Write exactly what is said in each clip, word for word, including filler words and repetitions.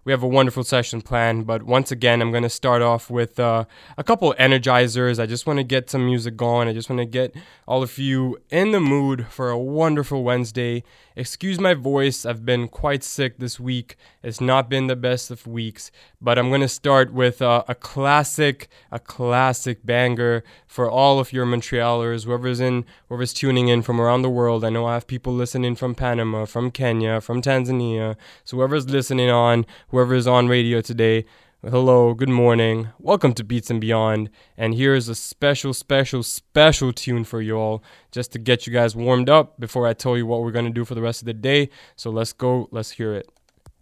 we have a wonderful session planned. But once again, I'm going to start off with uh, a couple energizers. I just want to get some music going. I just want to get all of you in the mood for a wonderful Wednesday. Excuse my voice. I've been quite sick this week. It's not been the best of weeks. But I'm going to start with uh, a classic, a classic banger for all of your Montrealers, whoever's in, whoever's tuning in from around the world. I know I have people listening from Panama, from Kenya, from Tanzania. So whoever's listening on, whoever's on radio today, hello, good morning. Welcome to Beats and Beyond. And here's a special, special, special tune for you all, just to get you guys warmed up before I tell you what we're going to do for the rest of the day. So let's go. Let's hear it.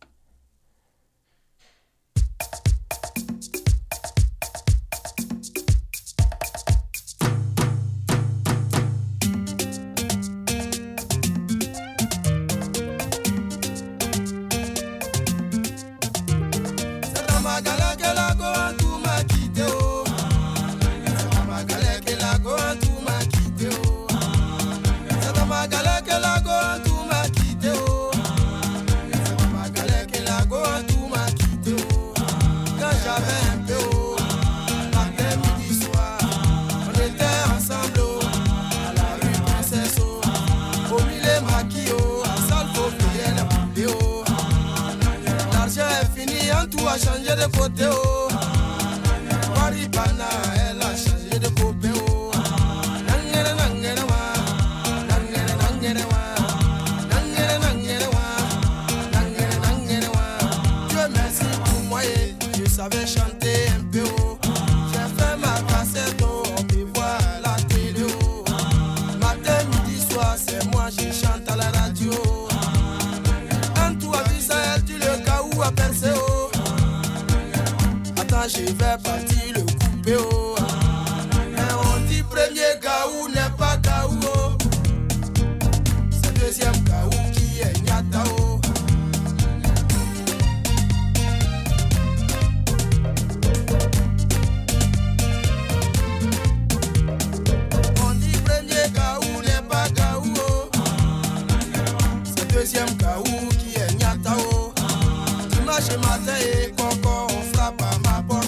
Changer de côté, oh. Maripana, elle a changé de côté, oh. Nangere, nangere, wa. Nangere, nangere, wa. Nangere, nangere, wa. Nangere, nangere, wa. Dieu merci pour moi, je savais chanter un peu, oh. J'ai fait ma cassette, oh. On me voit à la télé, oh. Matin, midi, soir, c'est moi, je chante à la radio. Un tout à Visa, tu le cas où à percer, oh. Je vais partir le couper, oh. Mais on dit premier gaou n'est pas gaou, oh. C'est deuxième gaou qui est nyata, oh. On dit premier gaou n'est pas gaou, oh. C'est deuxième gaou qui est nyata, oh. Dimanche matin et coco, on frappe à ma porte.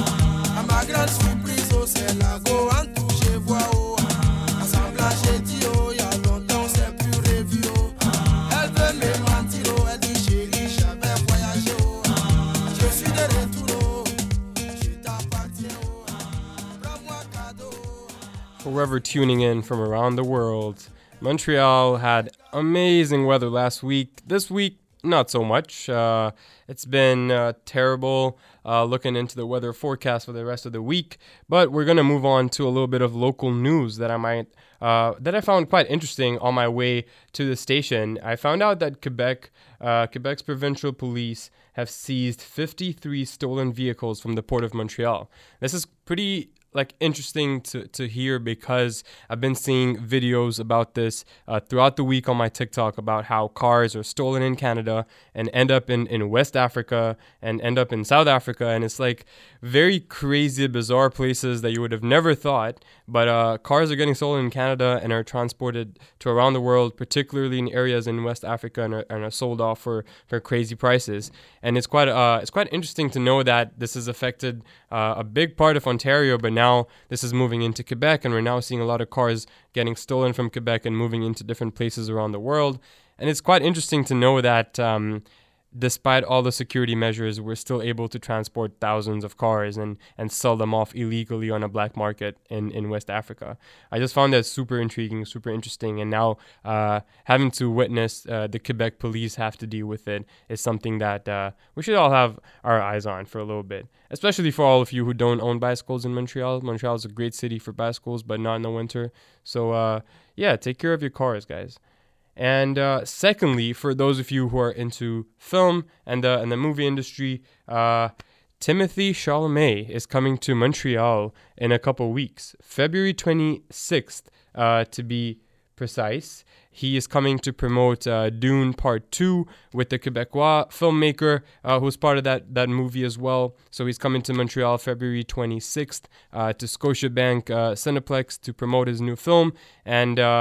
Ma grande surprise, oh, c'est la go en tout, je vois, oh. Assemblage, j'ai dit, oh, y'a longtemps, c'est plus revu, oh. Elle veut me mentir, oh, elle dit, chérie, j'avais voyagé, oh. Je suis de retour, oh. Je t'appartiens, oh. Prends-moi cadeau. Whoever tuning in from around the world, Montreal had amazing weather last week. This week, not so much. Uh, it's been uh, terrible uh, looking into the weather forecast for the rest of the week. But we're going to move on to a little bit of local news that I might uh, that I found quite interesting on my way to the station. I found out that Quebec, uh, Quebec's provincial police have seized fifty-three stolen vehicles from the Port of Montreal. This is pretty like interesting to, to hear because I've been seeing videos about this uh, throughout the week on my TikTok about how cars are stolen in Canada and end up in, in West Africa and end up in South Africa. And it's like very crazy, bizarre places that you would have never thought. But uh, cars are getting stolen in Canada and are transported to around the world, particularly in areas in West Africa, and are, and are sold off for, for crazy prices. And it's quite uh, it's quite interesting to know that this has affected uh, a big part of Ontario, but now this is moving into Quebec, and we're now seeing a lot of cars getting stolen from Quebec and moving into different places around the world. And it's quite interesting to know that um, despite all the security measures, we're still able to transport thousands of cars and, and sell them off illegally on a black market in, in West Africa. I just found that super intriguing, super interesting. And now uh, having to witness uh, the Quebec police have to deal with it is something that uh, we should all have our eyes on for a little bit, especially for all of you who don't own bicycles in Montreal. Montreal is a great city for bicycles, but not in the winter. So uh, yeah, take care of your cars, guys. And uh, secondly, for those of you who are into film and the and the movie industry, uh, Timothée Chalamet is coming to Montreal in a couple weeks, February twenty-sixth, uh, to be precise. He is coming to promote uh, Dune Part two with the Quebecois filmmaker uh, who's part of that, that movie as well. So he's coming to Montreal February twenty-sixth uh, to Scotiabank uh, Cineplex to promote his new film. And uh,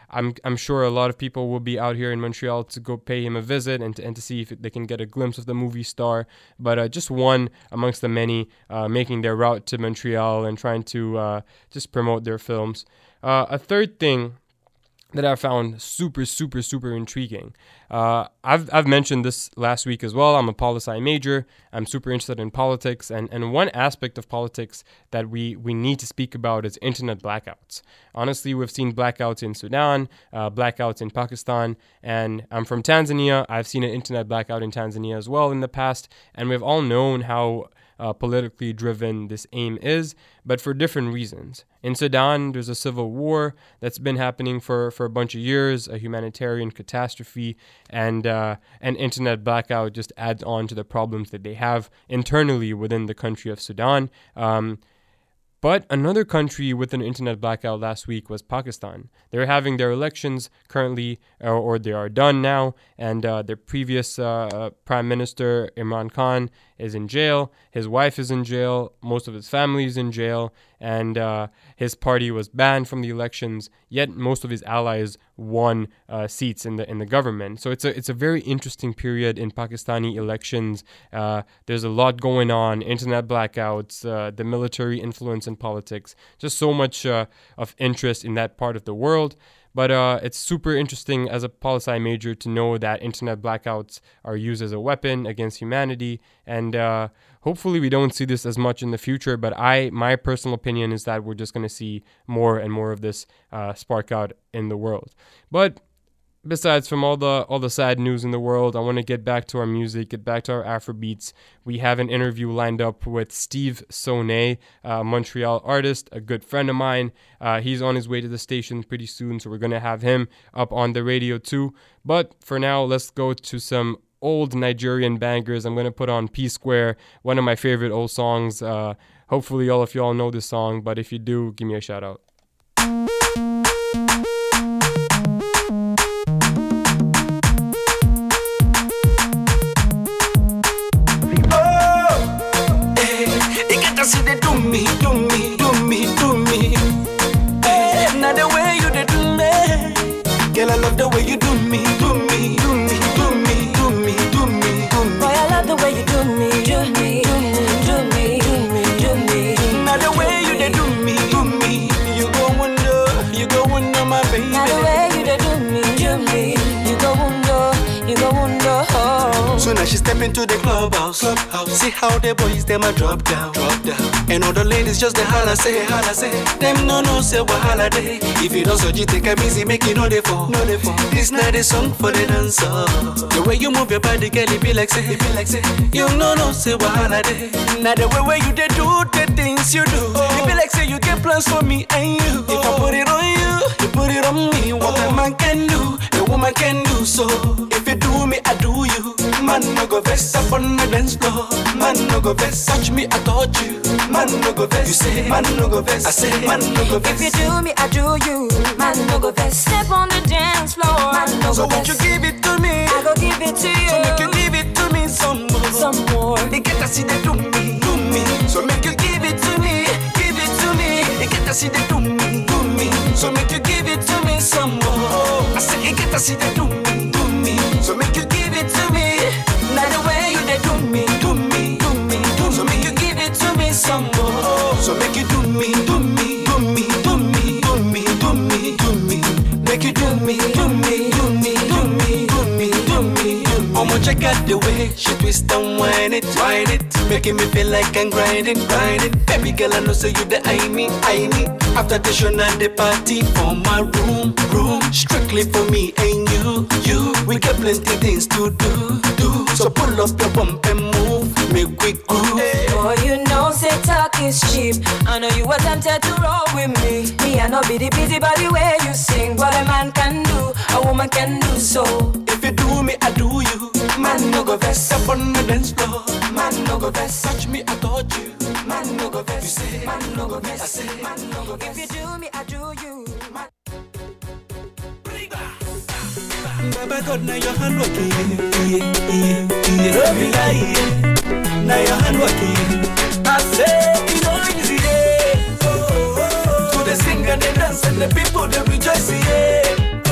I'm I'm sure a lot of people will be out here in Montreal to go pay him a visit and to, and to see if they can get a glimpse of the movie star. But uh, just one amongst the many uh, making their route to Montreal and trying to uh, just promote their films. Uh, a third thing that I found super, super, super intriguing. Uh, I've I've mentioned this last week as well. I'm a poli-sci major. I'm super interested in politics, and, and one aspect of politics that we, we need to speak about is internet blackouts. Honestly, we've seen blackouts in Sudan, uh, blackouts in Pakistan, and I'm from Tanzania. I've seen an internet blackout in Tanzania as well in the past, and we've all known how Uh, politically driven this aim is, but for different reasons. In Sudan, there's a civil war that's been happening for, for a bunch of years, a humanitarian catastrophe, and uh, an internet blackout just adds on to the problems that they have internally within the country of Sudan. Um, But another country with an internet blackout last week was Pakistan. They're having their elections currently, or, or they are done now, and uh, their previous uh, Prime Minister, Imran Khan, is in jail. His wife is in jail. Most of his family is in jail. And uh, his party was banned from the elections, yet most of his allies won uh, seats in the in the government. So it's a it's a very interesting period in Pakistani elections. Uh, there's a lot going on, internet blackouts, uh, the military influence in politics, just so much uh, of interest in that part of the world. But uh, it's super interesting as a poli-sci major to know that internet blackouts are used as a weapon against humanity. And uh, hopefully we don't see this as much in the future. But I, my personal opinion is that we're just going to see more and more of this uh, spark out in the world. But besides from all the all the sad news in the world, I want to get back to our music, get back to our Afrobeats. We have an interview lined up with Steve Sonnet, a Montreal artist, a good friend of mine. Uh, he's on his way to the station pretty soon, so we're going to have him up on the radio too. But for now, let's go to some old Nigerian bangers. I'm going to put on P Square, one of my favorite old songs. Uh, hopefully all of y'all know this song, but if you do, give me a shout out. See they do me, do me, do me, do me. Hey, now the way you they do me, girl, I love the way you do me, do me, do me, do me, do me, do me, do me. Boy, I love the way you do me, do me, do me, do me, do me, do me. Now the way you they do me, do me, you go wonder, you go wonder, my baby. Now the way you they do me, do me, you go wonder, you go wonder. Oh. So now she step into the clubhouse, clubhouse. See how the boys them a drop down, drop down. And all the ladies just the holla say, holla say. Them no no say what holiday. If you don't so you take a easy, make it no they fall, no they fall. This not a song for the dancer. The way you move your body, girl, it be like say, it be like say. You no no say what holiday. Now the way where you they do the things you do, oh. It be like say you get plans for me and you. Oh. If I put it on you, you put it on me. What oh. a man can do, a woman can do so. If you do me, I do you. Man no go vex up on the dance floor. Man no go vex, touch me, I touch you. Man no go vex, you say. Man no go vex, I say. Man no go vex. If you do me, I do you. Man no go vex, step on the dance floor. Man no so go won't vex. you give it to me? I go give it to you. So make you give it to me some more. Some more. They get to see they do me, do me. So make you give it to me, give it to me. They get to see they do me, do me. So make you give it to me some more. I say they get to see they do me, do me. So make you give it to me. Now the way you they do me, do me, do me, do me. So make you give it to me some more. So make you do me, do me, do me, do me, do me, do me, do me. Make you do me, do me, do me, do me, do me, do me. I'ma check out the way she twist and whine it, whine it, making me feel like I'm grinding, grinding. Baby girl, I know say you the I me, I me. After the show and the party for my room, room, strictly for me and you, you. We got plenty things to do, do. So pull up your bump and move, make we groove. Boy, you know say talk is cheap. I know you were tempted to roll with me. Me, I know be the busy body way you sing. What a man can do, a woman can do so. If you do me, I do you. Man no go vex up on the dance floor. Man no go vex, touch me, I touch you. Man no go vex, you say. Man no go vex, I say. Man no go vex. If you do me, I do you. Man- Baba God, now your hand working, yeah, yeah, yeah. Don't be lying, now your hand working. I say, you know easy, yeah. Oh, oh, oh. To the sing and the dance and the people they rejoice, yeah.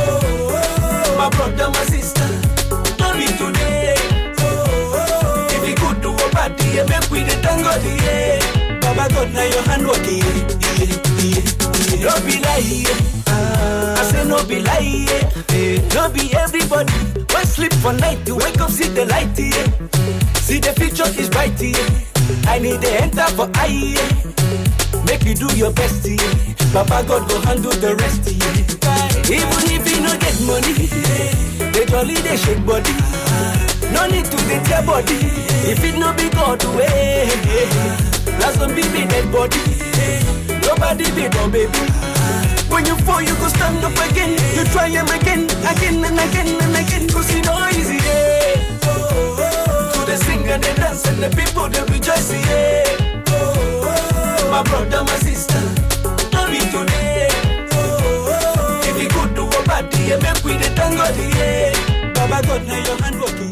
Baba God, now your hand working. Yeah, yeah, yeah. No be lie, yeah. I say no be lie, yeah. No be everybody. Why sleep for night to wake up, see the light, yeah. See the future is bright, yeah. I need the enter for I, yeah. Make you do your best, yeah. Baba God go handle the rest, yeah. Even if you no get money, yeah. They jolly, they shake body. No need to get your body. If it no be God way, that's gonna be me dead body. Nobody be no baby. When you fall, you go stand up again. You try him again, again and again and again. Cause you know easy, yeah. To the sing and the dance and the people they rejoice, yeah. My brother, my sister, don't be today. If you could do a bad day, make we the thank God, yeah. Baba God, now your hand working.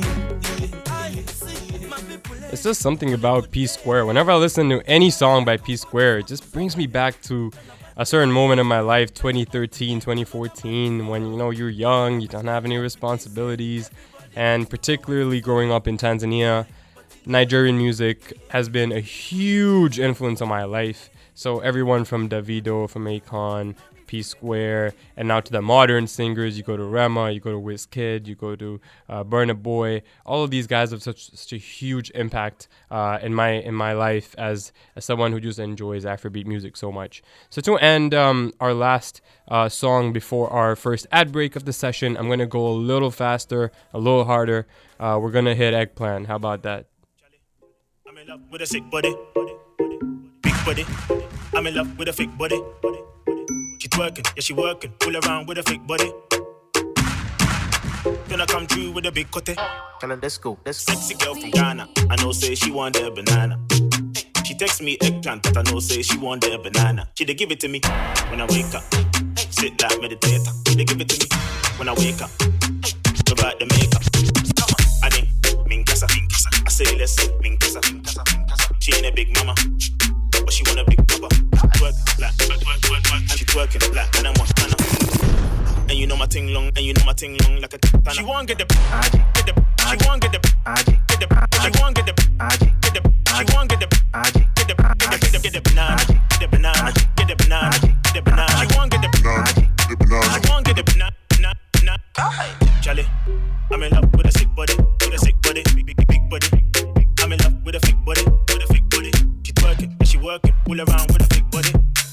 It's just something about P Square. Whenever I listen to any song by P Square, it just brings me back to a certain moment in my life, twenty thirteen, twenty fourteen, when, you know, you're young, you don't have any responsibilities, and particularly growing up in Tanzania, Nigerian music has been a huge influence on my life. So everyone from Davido, from Akon, P Square, and now to the modern singers, you go to Rema, you go to Wizkid, you go to uh, Burna Boy. All of these guys have such such a huge impact uh, in my in my life as, as someone who just enjoys Afrobeat music so much. So to end um, our last uh, song before our first ad break of the session, I'm gonna go a little faster, a little harder. Uh, we're gonna hit Eggplant. How about that? I'm in love with a sick body, big body. I'm in love with a fake body. She twerking, yeah she working, pull around with a fake body. Gonna come through with a big cutie. Tell her let's go, let's go. Sexy girl from Ghana, I know say she want a banana. She text me eggplant, but I know say she want a banana. She dey give it to me when I wake up. Sit like meditator. She dey give it to me when I wake up. Without the makeup. I think minkasa, I say let's say minkasa. She ain't a big mama, but she want a big papa. Twerk, black, twerk, twerk, twerk, twerk. And she twerking black, and I'm one, and I'm. And you know my ting long, and you know my ting long like a katana. She want get the, get the, she want get the, get the, she want get the, get the, she want get the, get the, get the, get the banana, get the banana, get the banana, get the banana. She want get the banana, she want get the banana, banana, banana. Charlie, I'm in love with a sick body, with a sick body, big, big, big body. I'm in love with a fake body, with a fake body. She twerking, and she working, pull around with a fake body.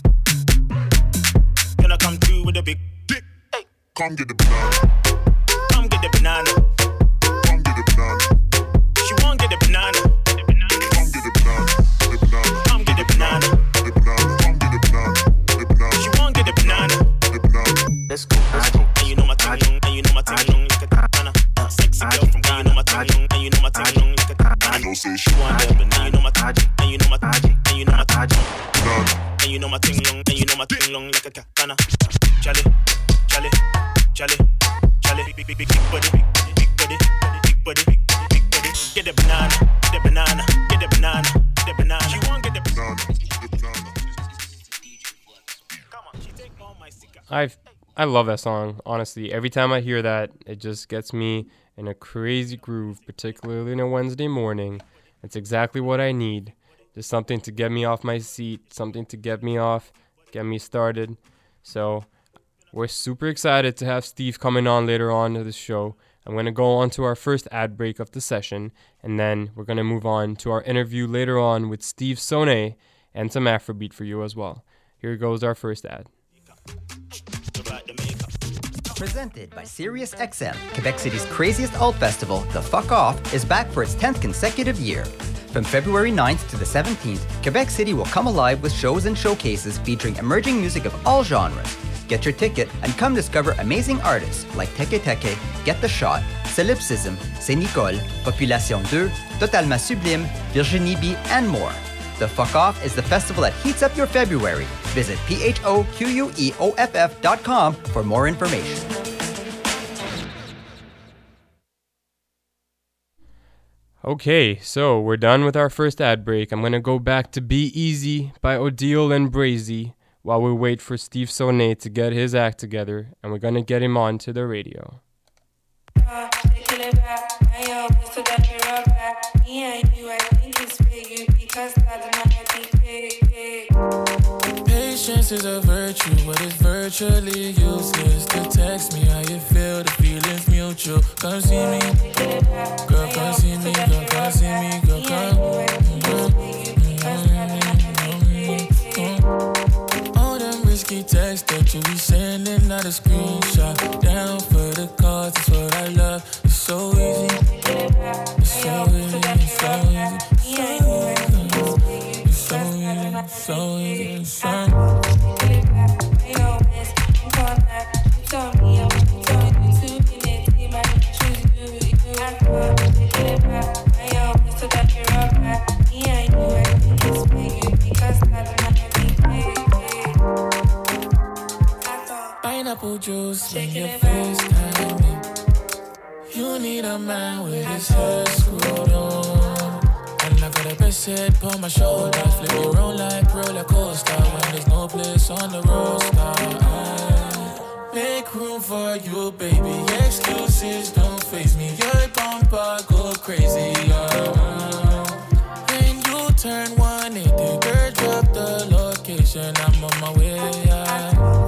Gonna come through with a big dick. Hey. Come get the banana. Come get the banana. Come get the banana. She won't get the banana. Come get the banana. The banana. Come get the banana. The banana. Come get the banana. The banana. She won't get the banana. The banana. Let's go, let's go. And you know my ting long, and you know my ting long like a katana. Uh, sexy girl from Ghana, you know my ting long, and you know my ting long like a katana. I know say She want the banana, you know my ting, and you know my ting, and you know my ting. And you know my ting long, and you know my ting long like a katana. Charlie, Charlie, Charlie, Charlie, big, big, big, big body, big body, big body, big body. Get the banana, get the banana, get the banana, get the banana. She won't get the banana. The banana. Come on, she take all my sticker. I've I love that song, honestly. Every time I hear that, it just gets me in a crazy groove, particularly on a Wednesday morning. It's exactly what I need. Just something to get me off my seat, something to get me off, get me started. So we're super excited to have Steve coming on later on to the show. I'm going to go on to our first ad break of the session, and then we're going to move on to our interview later on with Steve Sonne and some Afrobeat for you as well. Here goes our first ad. Presented by SiriusXM, Quebec City's craziest alt festival, The Fuck Off, is back for its tenth consecutive year. From February ninth to the seventeenth, Quebec City will come alive with shows and showcases featuring emerging music of all genres. Get your ticket and come discover amazing artists like Teke Teke, Get the Shot, Solipsism, Saint Nicole, Population two, Totalement Sublime, Virginie B, and more. The Fuck Off is the festival that heats up your February. Visit P H O Q U E O F F dot com for more information. Okay, so we're done with our first ad break. I'm going to go back to Be Easy by Odile and Brazy while we wait for Steve Sonne to get his act together, and we're going to get him on to the radio. Me and you, I think it's for you because I don't know how to Patience is a virtue, but it's virtually useless to text me how you feel, the feeling's mutual. Come see me, girl, come see me, girl, come see me, girl, come. All them risky texts that you be sending, not a screenshot. Down for the cause, that's what I love. It's so easy, it's so easy, it's so easy, it's so easy, it's so easy, it's so easy. Pineapple juice when you FaceTime me. You need a man with his hair screwed on. And I got a best head on my shoulder. Flip you roll like roller coaster. When there's no place on the roster, make room for you, baby. Excuses don't face me. Your bumper go crazy. Uh, when you turn one eighty, girl, drop the location. I'm on my way. Yeah.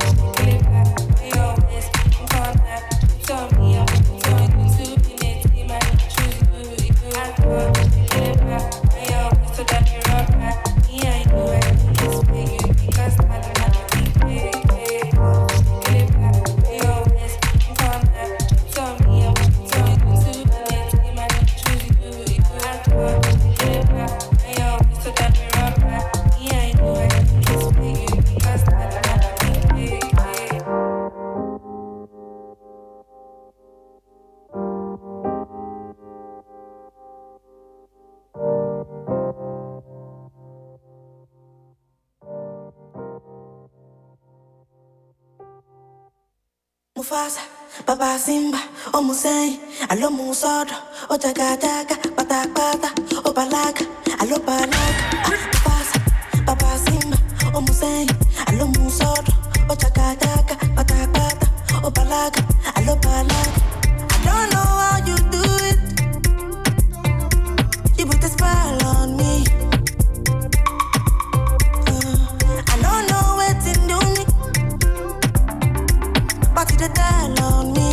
Mufasa, Baba Simba, O Musei, Alo Musodo, O Tagadaga, Patakata, O Balaga, Alo Balaga, Mufasa, Baba Simba, O Musei, Alo Musodo, O Tagadaga, Patakata, O Balaga, Alo Balaga. I don't know how you do it. You put a spell on me. Uh, I don't know what's in do me. But you tell on me.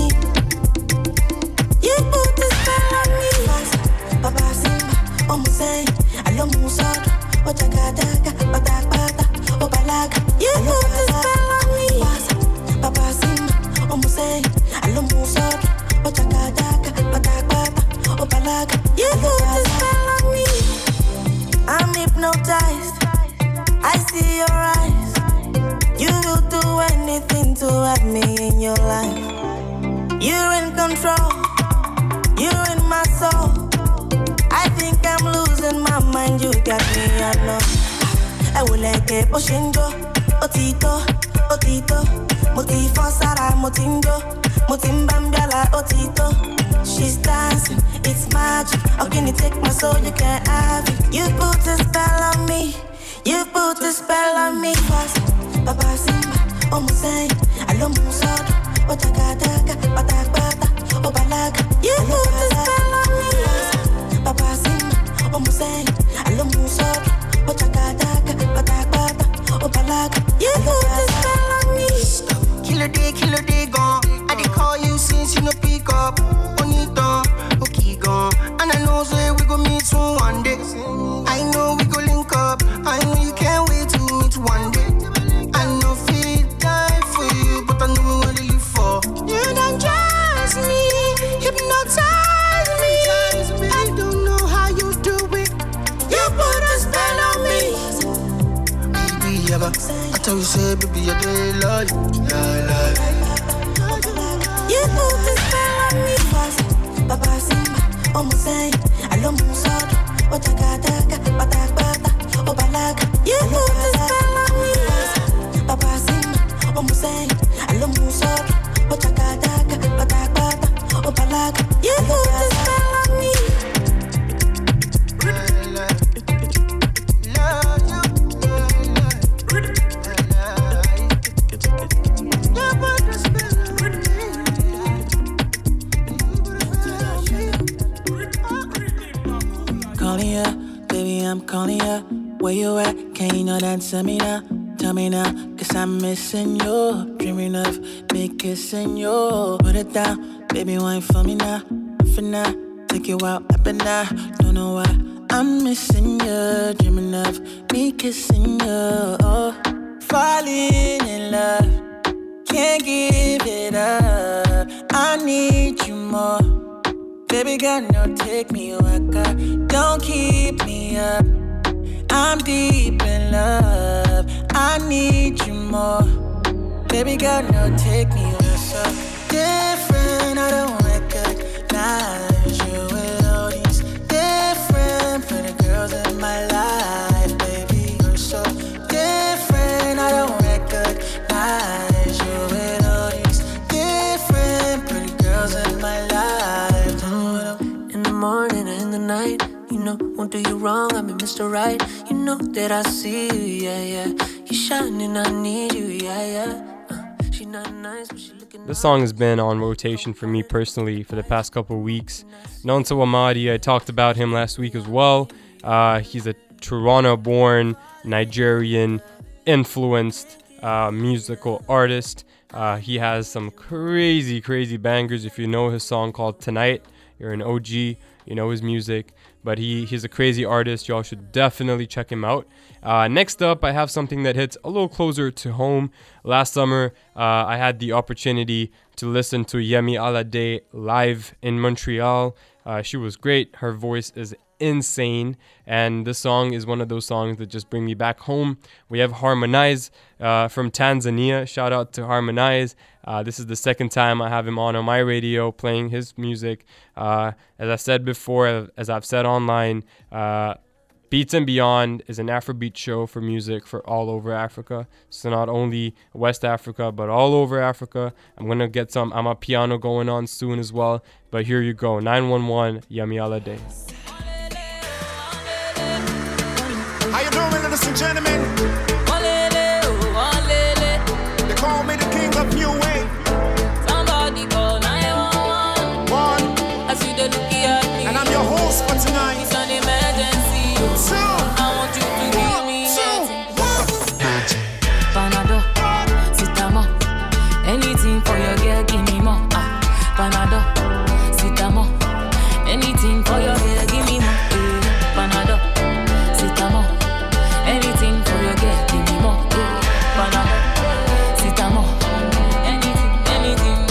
You put a spell on me. Baba Simba, O Musei, Alo Musodo, O Tagadaga, Patakata, O Balaga. You put a spell on me. Baba Simba, O Musei, Alo Musodo, O Tagadaga, Patakata, O Balaga. You put a spell on me. I'm hypnotized. I see your eyes. You will do anything to have me in your life. You're in control. You're in my soul. I think I'm losing my mind. You got me, I know. I will like it. Oshingo, Otito, Otito. Motifo Sara, Motingo. Motimbambala, Otito. She's dancing, it's magic. How can you take my soul? You can't have it. You put a spell on me. You put a spell on me. Baba Simba, O Musei, Alo Musodo, O Tagadaga, Patakata, O Balaga. You put a spell on me. Baba Simba, O Musei, Alo Musodo, O Tagadaga, Patakata, O Balaga. You put a spell on me. Killer day, killer day gone. I did call you since you no pick up. Bonito, okay gone. And I know say we go meet soon one day. I know we go link up. I know you can't wait to meet one day. I know feel die for you, but I know what I live for. You don't trust me, hypnotize me. I don't know how you do it. You put a spell on me. Baby, ever, I tell you, say, baby, I did love you. Lie, lie. You put a spell on me. Baba Simba, O Musei, Alo Musodo, O Tagadaga, Patakata, O Balaga. You put a spell on me. Baba Simba, O Musei, Alo Musodo, O Tagadaga, Patakata, O Balaga. You put a spell on me. Calling ya, baby, I'm calling ya. Where you at? Can you not answer me now? Tell me now, cause I'm missing you. Dreaming of me kissing you. Put it down, baby, wine for me now. For now, take you out, up and down. Don't know why I'm missing you. Dreaming of me kissing you. Oh, falling in love. Can't give it up. I need you more. Baby girl, no, take me waka. Don't keep me up. I'm deep in love. I need you more. Baby girl, no, take me waka. So different, I don't recognize you with all these different pretty girls in my life. Baby, you're so different, I don't recognize you with all these different pretty girls in my life. In the morning and in the night, you know, won't do you wrong, I'm Mister Right. You know that I see you, yeah, yeah. You shining, I need you, yeah, yeah. Uh, she not nice, but she looking. This song has been on rotation for me personally for the past couple of weeks. Nonso Amadi, I talked about him last week as well. Uh, he's a Toronto-born, Nigerian, influenced uh, musical artist. Uh, he has some crazy, crazy bangers. If you know his song called Tonight, you're an O G, you know his music. But he, he's a crazy artist. Y'all should definitely check him out. Uh, next up, I have something that hits a little closer to home. Last summer, uh, I had the opportunity to listen to Yemi Alade live in Montreal. Uh, she was great. Her voice is insane. And this song is one of those songs that just bring me back home. We have Harmonize uh, from Tanzania. Shout out to Harmonize. Uh, this is the second time I have him on on my radio playing his music. Uh, as I said before, as I've said online, uh, Beats and Beyond is an Afrobeat show for music for all over Africa. So not only West Africa, but all over Africa. I'm going to get some Amapiano going on soon as well. But here you go, nine one one, Yemi Alade. How you doing, ladies and gentlemen? They call me the king of new wave. Somebody call nine one one. I see the look at me. And I'm your host for tonight. It's an emergency. Two. I want you to give me Panado, Sitamo. Anything for your girl, give me more. Ah, Panado, Sitamo. Anything for your girl, give me more. Eh, Panado, Sitamo. Anything for your girl, give me more. Eh, Panado, Sitamo. Anything, anything.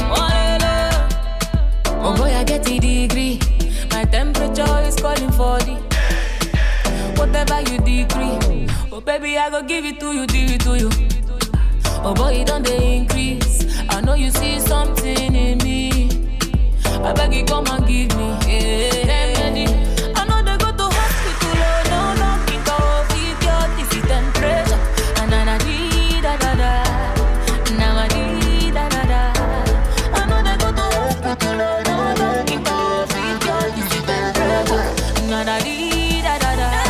Oh boy, I get a degree. My temperature is calling for the whatever you decree. Oh baby, I go give it to you, give it to you. Oh boy, it don't they increase. I know you see something in me. I beg you, come and give me. Yeah. I know they go to hospital, oh no, no, think of it, your this is temperature. And I need da da da. Now I need da da da. I know they go to hospital, oh no, no, think of it, your this is temperature. And I need da da da.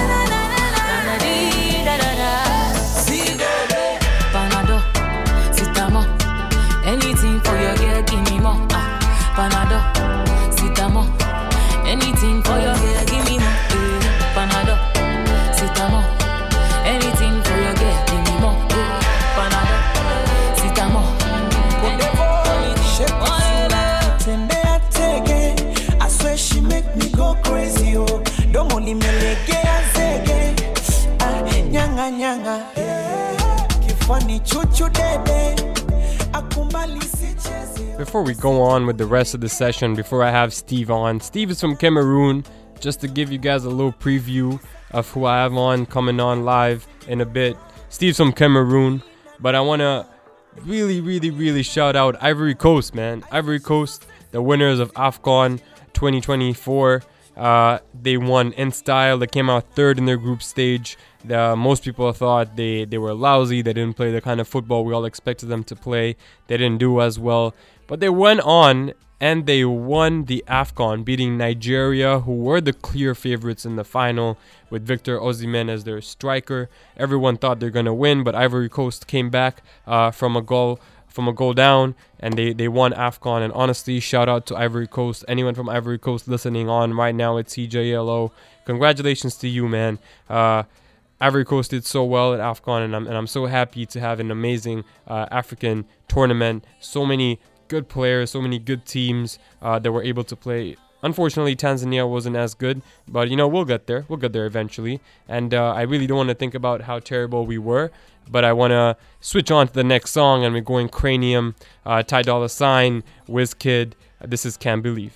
Anything for your girl, give me more. Ah, Panado, Sitamo. Anything for your girl, give me more. Eh, Panado, Sitamo. Anything for your girl, give me more. Eh, Panado, Sitamo. Tembea tege, I swear she make me go crazy. Oh, don't only me lege azege. Ah, nyanga nyanga. Kifani chuchu debe. Before we go on with the rest of the session, before I have Steve on, Steve is from Cameroon, just to give you guys a little preview of who I have on coming on live in a bit. Steve's from Cameroon, but I want to really, really, really shout out Ivory Coast, man. Ivory Coast, the winners of AFCON twenty twenty-four. Uh, they won in style. They came out third in their group stage. The, most people thought they, they were lousy. They didn't play the kind of football we all expected them to play. They didn't do as well. But they went on and they won the AFCON, beating Nigeria, who were the clear favorites in the final, with Victor Osimhen as their striker. Everyone thought they're going to win, but Ivory Coast came back uh, from a goal from a goal down, and they, they won AFCON. And honestly, shout out to Ivory Coast. Anyone from Ivory Coast listening on right now at C J L O, congratulations to you, man. Uh, Ivory Coast did so well at AFCON, and I'm, and I'm so happy to have an amazing uh, African tournament. So many good players, so many good teams uh, that were able to play. Unfortunately, Tanzania wasn't as good, but, you know, we'll get there. We'll get there eventually. And uh, I really don't want to think about how terrible we were, but I want to switch on to the next song, and we're going Cranium, uh, Ty Dolla Sign, Wizkid. Uh, this is Can't Believe.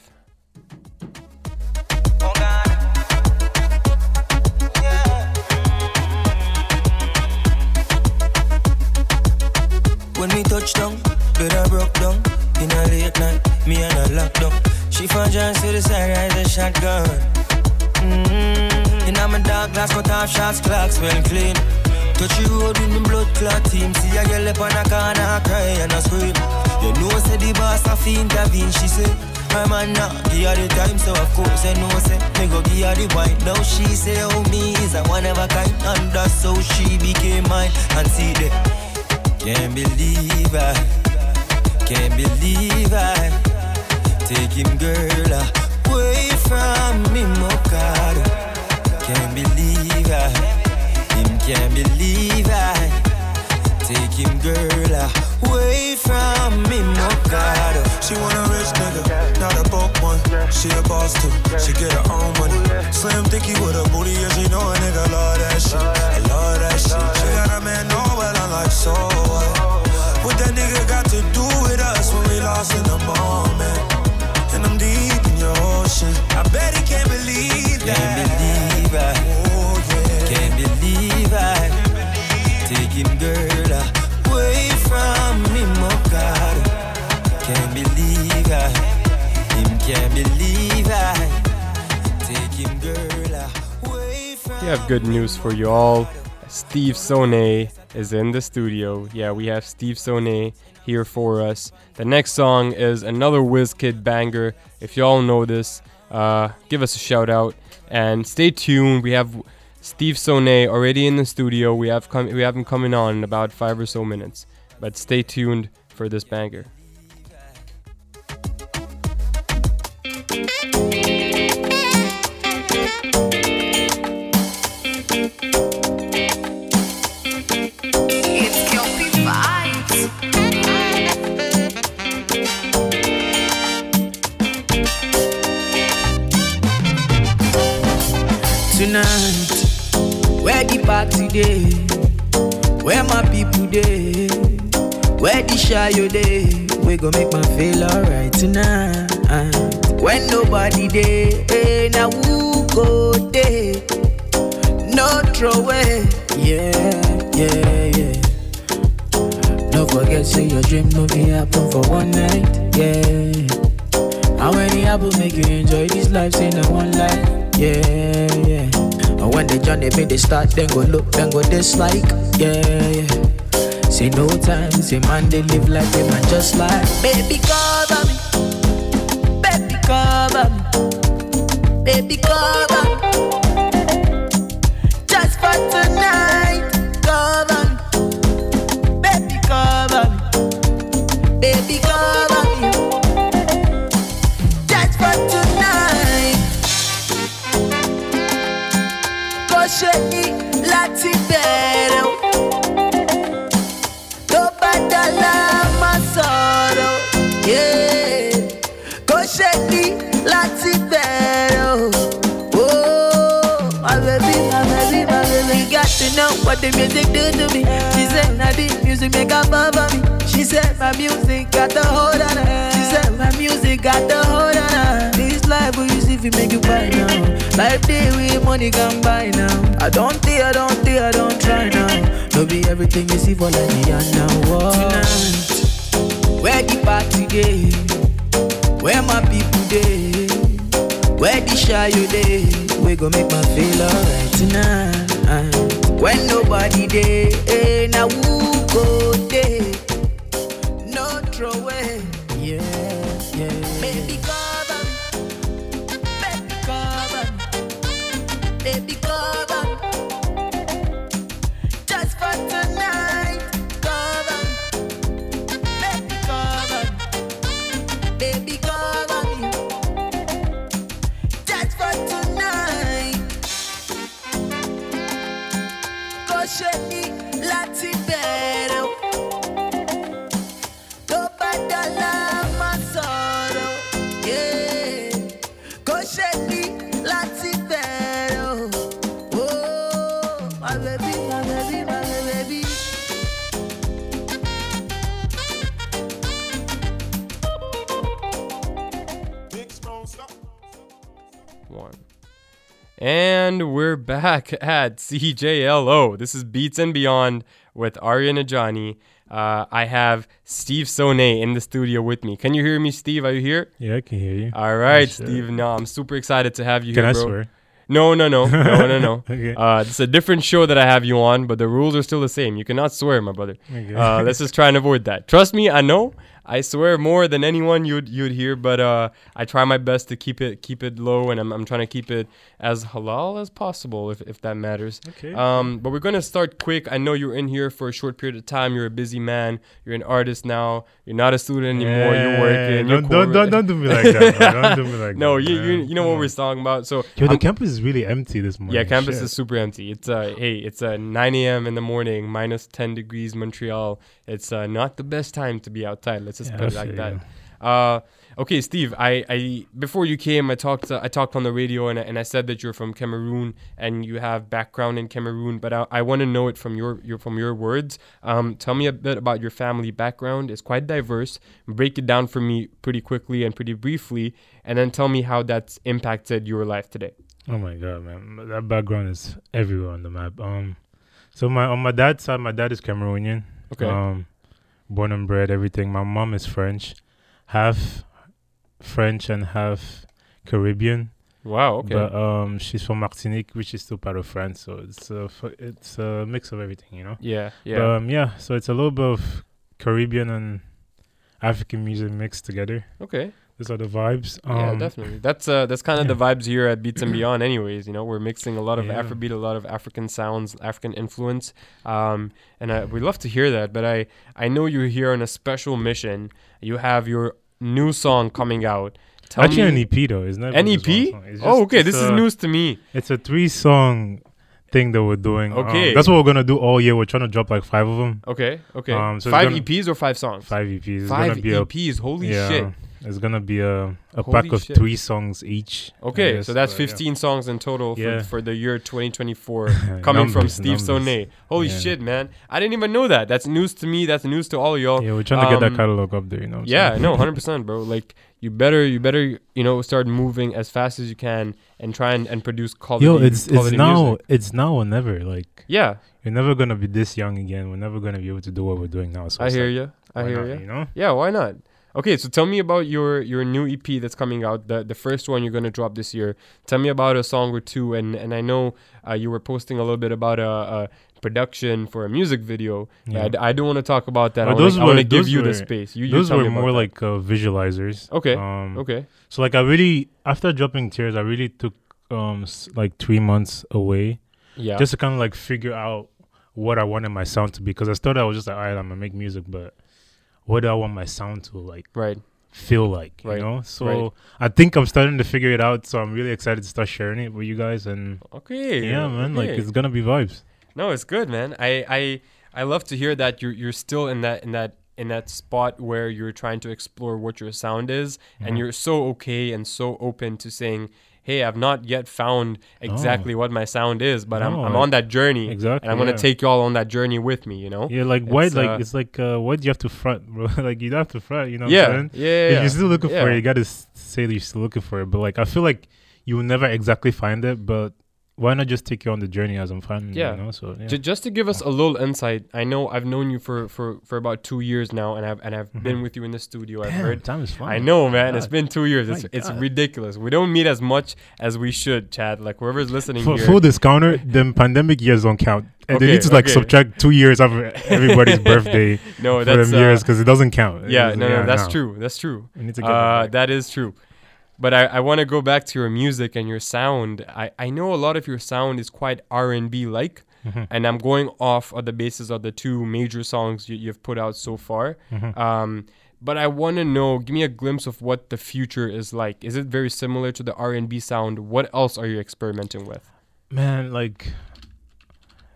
When we touch down, bed I broke down. In a late night, me and a lockdown. She found John to the side, ride a shotgun. Mm-hmm. In my dark glass, cut off shots, clocks well clean. Touch the road with the blood clot team. See a girl up on a corner, cry and a scream. You know, say the boss have to intervene, she say. Her man now, give her the time, so of course I know, say. Me go give her the wine. Now she say, oh, me is a one of a kind. And that's how she became mine. And see that. Can't believe I, can't believe I take him, girl, away from me, Mokado. Can't believe I, him can't believe I take him, girl, away from me, Mokado. She want a rich nigga, not a broke one. She a boss too, she get her own money. Slim thicky with a booty, yeah, she know a nigga love that shit. I love that shit. She got a man, know well, I'm like, so what? What that nigga got to do with us when we lost in the moment? And I'm deep in your ocean. I bet he can't believe that. Can't believe I, oh, yeah. Can't believe I take him, girl, away from me, Mokado. Can't believe I, him can't believe I take him, girl, away from We have good news for you all. Steve Sonne is in the studio. Yeah, we have Steve Sonne here for us. The next song is another Wizkid banger. If y'all know this, uh, give us a shout out and stay tuned. We have Steve Sonne already in the studio. We have come, we have him coming on in about five or so minutes. But stay tuned for this banger. Tonight, where the party day? Where my people day? Where the shy you day? We gon' make my feel alright tonight. When nobody day, hey, now who go day? No throw away, yeah, yeah, yeah. Don't forget, say your dream no be happen for one night, yeah. How many apples make you enjoy this life? Say no one life. Yeah, yeah. And when they join, they make they start, then go look, then go dislike. Yeah, yeah. Say no time, say man, they live like they man just like. Baby, cover me. Baby, cover me. Baby, cover me. Just for tonight, cover me. Baby, cover me. Baby, cover me. Just for tonight. Sheni láti bẹ̀rẹ̀ o, tó bá dọ̀la má sọ̀rọ̀, yeah. Kò ṣeni láti bẹ̀rẹ̀ o, oh, my baby, my baby, my baby. You got to know what the music do to me. She said, "Now the music make her love me." She said, "My music got the hold on her." She said, "My music got the hold on her." This life will use if it make you buy now. Life day with money can buy now. I don't think, I don't think, I don't try now. No be everything you see for like me and now. Whoa. Tonight, where the party day? Where my people day? Where the shy you day? We gon' make my feel alright tonight. When nobody day, hey, now who go day? No throw away, yeah, yeah. Baby, cover me. Baby, cover me. Baby, cover me. Just for tonight, cover me. Baby, cover me. Baby, cover me. Just for tonight. ṣe ní láti bẹ̀rẹ̀ o. Tó bá dọ́là máa sọ̀rọ̀. Yeah. Kò ṣe ní láti bẹ̀rẹ̀ o. Oh, my baby, my baby, my baby. One. And we're back at C J L O. This is Beats and Beyond with Arya Najani. Uh, I have Steve Sonay in the studio with me. Can you hear me, Steve? Are you here? Yeah, I can hear you. All right, Sure. Steve. No, I'm super excited to have you Can here, I bro. swear? No, no, no, no, no, no. Okay. Uh, it's a different show that I have you on, but the rules are still the same. You cannot swear, my brother. Okay. Uh, let's just try and avoid that. Trust me, I know. I swear more than anyone you'd you'd hear, but uh, I try my best to keep it keep it low, and I'm I'm trying to keep it as halal as possible, if if that matters. Okay. Um, but we're gonna start quick. I know you're in here for a short period of time. You're a busy man. You're an artist now. You're not a student anymore. Yeah, you're working. don't- you're don't- don't- don't do me like that, man. Don't do me like no, that, you you man. you know what we're talking about. So Yo, the I'm- campus is really empty this morning. yeah, campus Shit. is super empty. It's uh, hey, it's uh, nine a.m. in the morning, minus ten degrees Montreal. It's uh, not the best time to be outside. Let's just Yeah, put it I like feel that. you. Uh, okay, Steve. I, I before you came, I talked uh, I talked on the radio and I, and I said that you're from Cameroon and you have background in Cameroon. But I, I want to know it from your, your from your words. Um, tell me a bit about your family background. It's quite diverse. Break it down for me pretty quickly and pretty briefly, and then tell me how that's impacted your life today. Oh my god, man, that background is everywhere on the map. Um, so my on my dad's side, my dad is Cameroonian. Okay. Um, born and bred, everything. My mom is French, half French and half Caribbean. Wow. Okay. But um, she's from Martinique, which is still part of France. So it's a f- it's a mix of everything, you know. Yeah, yeah. But, um, yeah. So it's a little bit of Caribbean and African music mixed together. Okay. Those are the vibes. Yeah, Um, definitely. That's uh, that's kind of yeah. the vibes here at Beats and Beyond. Anyways, you know, we're mixing a lot of Yeah. Afrobeat, a lot of African sounds, African influence, um, and I, we love to hear that. But I I know you're here on a special mission. You have your new song coming out. Tell Actually, me, an E P though, isn't it? An E Just one P? song. It's Oh, just- okay. it's This is a- news to me. It's a three-song thing that we're doing. Um, Okay. that's what we're gonna do all year. We're trying to drop like five of them. Okay, okay. Um, so it's Five gonna- E Ps or five songs? Five E Ps. It's Five gonna be a- E Ps. Holy yeah, shit. It's gonna be a a Holy pack of shit. three songs each. I Okay, guess, so that's but, yeah. fifteen songs in total for, Yeah. for the year twenty twenty-four coming from Numbers, Steve numbers. Sonay. Holy Yeah. shit, man. I didn't even know that. That's news to me. That's news to all of y'all. Yeah, we're trying to get that Um, catalog up there, you know. what I'm Yeah, saying? no, one hundred percent, bro. Like, you better, you better, you know, start moving as fast as you can and try and, and produce quality Yo, it's it's quality now music. it's now or never. Like, Yeah. you're never gonna be this young again. We're never gonna be able to do what we're doing now. So I it's hear like, you. I why hear not, you. You know. Yeah, why not? Okay, so tell me about your your new E P that's coming out. The the first one you're gonna drop this year. Tell me about a song or two. And and I know uh, you were posting a little bit about a, a production for a music video. Yeah. I, I don't want to talk about that. Well, I wanna- I want to give those you the were- space. You, you those tell were me about more that. like uh, visualizers. Okay, Um, okay. So like I really after dropping Tears, I really took um s- like three months away. Yeah. Just to kind of like figure out what I wanted my sound to be, because I started I was just like, all right, I'm gonna make music, but what do I want my sound to like right feel like, Right, you know? So right. I think I'm starting to figure it out. So I'm really excited to start sharing it with you guys. And Okay, yeah, man, like okay. it's gonna be vibes. No, it's good, man. I, I I love to hear that you're you're still in that in that in that spot where you're trying to explore what your sound is, and Mhm. you're so okay and so open to saying, "Hey, I've not yet found exactly what my sound is, but I'm No, I'm on that journey, exactly, and I'm gonna yeah. take y'all on that journey with me." You know? Yeah, like why? It's, Like uh, it's like uh, why do you have to front, bro? Like you don't have to front. You know? Yeah, what I'm saying? yeah, yeah, If yeah. you're still looking for Yeah. it, you gotta s- say that you're still looking for it. But like I feel like you will never exactly find it. But why not just take you on the journey as I'm finding it? Yeah. You know? So yeah. Ju- just to give us a little insight, I know I've known you for, for, for about two years now, and I've and I've been with you in the studio. I've Damn, heard. time is flying. I know, My man. It's God. been two years. My It's it's God. ridiculous. We don't meet as much as we should, Chad. Like whoever's listening For here. full discounter, them pandemic years don't count. And they Okay, need to like okay. subtract two years after everybody's birthday No, for that's them years uh, because it doesn't count. Yeah, It's- no, no, that's no. true. That's true. We need to get that uh, back. that is true. But I, I want to go back to your music and your sound. I, I know a lot of your sound is quite R and B like, Mhm. and I'm going off of the basis of the two major songs you, you've put out so far. Mhm. Um, but I want to know, give me a glimpse of what the future is like. Is it very similar to the R and B sound? What else are you experimenting with? Man, like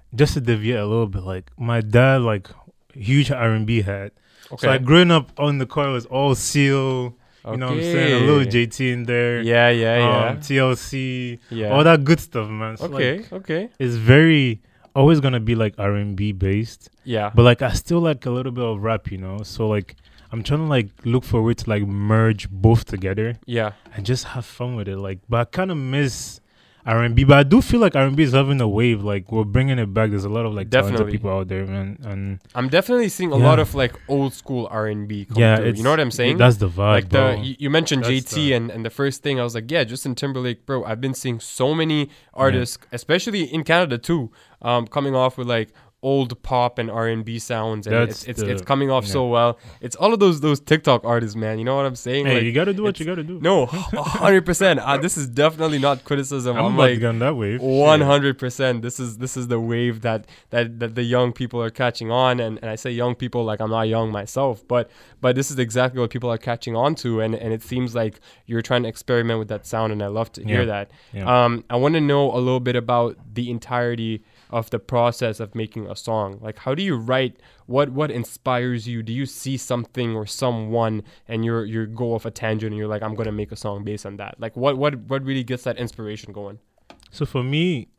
just to deviate a little bit, like my dad, like huge R and B head. Okay. So like growing up on the car was all Seal. You know what I'm saying? A little J T in there. Yeah, yeah, yeah. Um, T L C. Yeah. All that good stuff, man. So Okay, like, okay. It's very always gonna be like R and B based. Yeah. But like I still like a little bit of rap, you know. So like I'm trying to like look for a way to like merge both together. Yeah. And just have fun with it. Like, but I kind of miss R and B. But I do feel like R and B is having a wave. Like we're bringing it back. There's a lot of like talented Definitely. people out there, man. And I'm definitely seeing a Yeah. lot of like old school R and B come Yeah, through. it's- You know what I'm saying? that's the vibe, Like the bro. you, you mentioned That's J T the- and, and the first thing I was like, yeah, Justin Timberlake, bro. I've been seeing so many artists, especially in Canada too, um, coming off with like old pop and R and B sounds, and That's it's it's, the- it's coming off yeah. so well. It's all of those those TikTok artists, man. You know what I'm saying? Hey, Like, you gotta do what it's- you gotta do. No, hundred percent. Uh, this is definitely not criticism. I'm I'm, about to like get on that wave. one hundred percent. This is this is the wave that that that the young people are catching on, and, and I say young people like I'm not young myself, but but this is exactly what people are catching on to, and and it seems like you're trying to experiment with that sound, and I love to hear Yeah. that. Yeah. Um, I want to know a little bit about the entirety of the process of making a song. Like, how do you write? What what inspires you? Do you see something or someone and you're you go off a tangent and you're like, I'm gonna make a song based on that? Like, what what what really gets that inspiration going? So for me,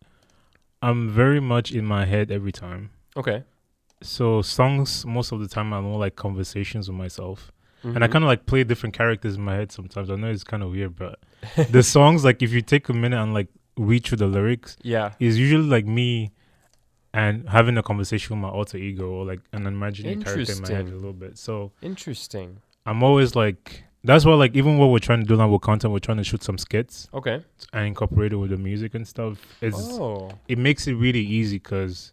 I'm very much in my head every time. Okay. So songs, most of the time, are more like conversations with myself. And I Mhm. kind of like play different characters in my head sometimes. I know it's kind of weird, but the songs, like if you take a minute and like read through the lyrics, Yeah. is usually like me and having a conversation with my alter ego or like an imaginary character in my head a Interesting. little bit. So Interesting. I'm always like, that's why like even what we're trying to do now with content, we're trying to shoot some skits. Okay. And incorporate it with the music and stuff. It's, Oh. It makes it really easy because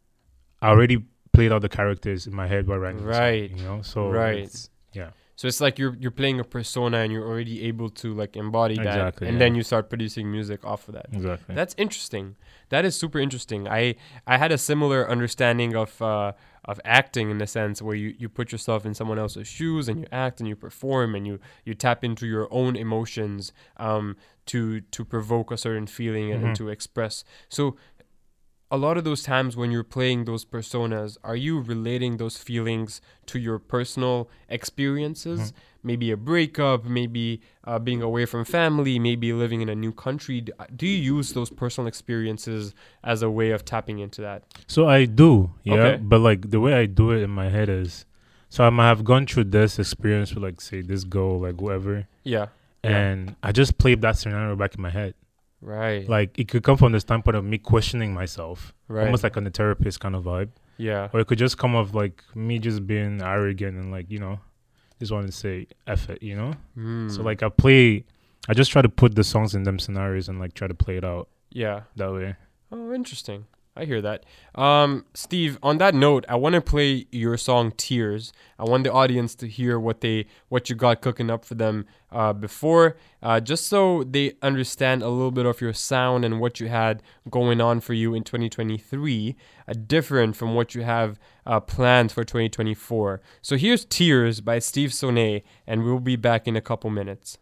I already played out the characters in my head while writing the song, Right. you know? So right. it's, yeah. So it's like you're you're playing a persona and you're already able to like embody that, Exactly, and yeah. then you start producing music off of that. Exactly. That's interesting. That is super interesting. I I had a similar understanding of uh, of acting in the sense where you, you put yourself in someone else's shoes and you act and you perform and you, you tap into your own emotions um to to provoke a certain feeling and, and Mhm. to express. So a lot of those times when you're playing those personas, are you relating those feelings to your personal experiences? Mhm. Maybe a breakup, maybe uh, being away from family, maybe living in a new country. D- Do you use those personal experiences as a way of tapping into that? So I do, yeah. Okay. But like the way I do it in my head is, so I might have gone through this experience with like say this girl, like whoever. Yeah. Yeah. And I just played that scenario back in my head. Right. Like it could come from the standpoint of me questioning myself, Right. almost like on the therapist kind of vibe. Yeah. Or it could just come off like me just being arrogant and like, you know, just want to say F it, you know? Mm. So like I play, I just try to put the songs in them scenarios and like try to play it out. Yeah. That way. Oh, interesting. I hear that. Um, Steve, on that note, I want to play your song Tears. I want the audience to hear what they what you got cooking up for them uh, before, uh, just so they understand a little bit of your sound and what you had going on for you in twenty twenty-three, uh, different from what you have uh, planned for twenty twenty-four. So here's Tears by Steve Sonnet, and we'll be back in a couple minutes.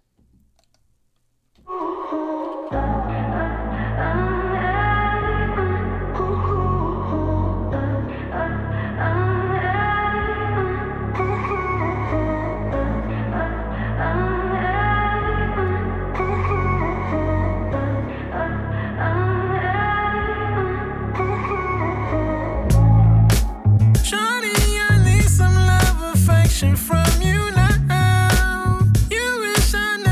Shawty, I need some love, affection from you now. You wish I